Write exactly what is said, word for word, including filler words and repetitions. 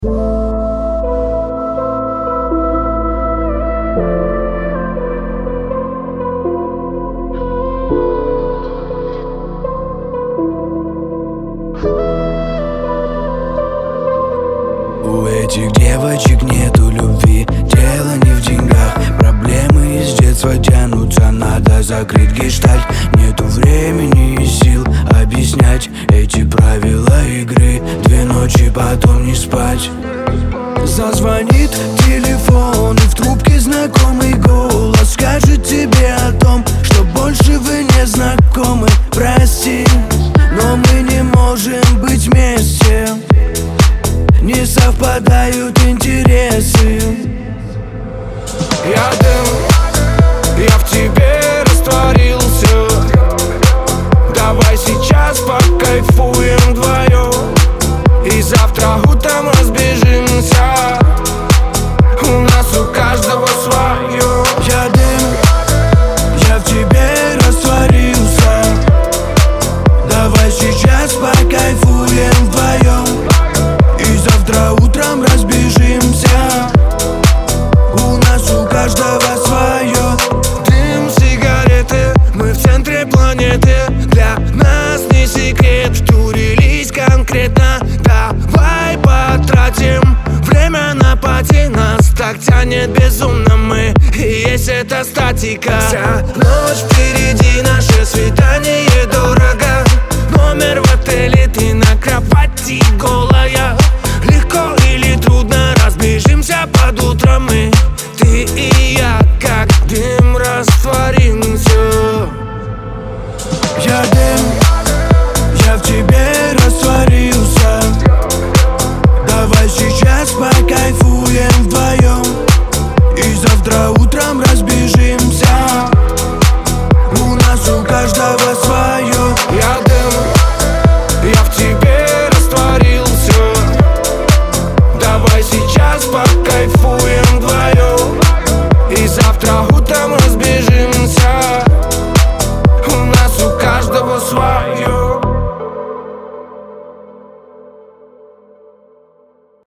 У этих девочек нету любви, дело не в деньгах. Проблемы из детства тянутся, надо закрыть гештальт. Нету времени и сил объяснять эти правила игры. Две ночи, потом не спать. Зазвонит телефон, и в трубке знакомый голос скажет тебе о том, что больше вы не знакомы. Прости, но мы не можем быть вместе, не совпадают интересы. Я дым, я в тебе растворился. Давай сейчас покайфуем вдвоем, и завтра утром разбежимся. У нас у каждого свое. Я дым, я в тебе растворился. Давай сейчас покайфуем вдвоем, и завтра утром разбежимся. У нас у каждого свое. Дым, сигареты, мы в центре планеты. Для нас не секрет, втурились конкретно. Давай потратим время на пати. Нас так тянет безумно, мы и есть эта статика. Вся ночь впереди, наше свидание дорого. Номер в отеле, ты на кровати голая. Легко или трудно, разбежимся под утром мы, ты и я, как дым, растворимся. Я дым, я в тебе растворился. Давай сейчас покайфуем вдвоем, и завтра утром разбежимся. У нас у каждого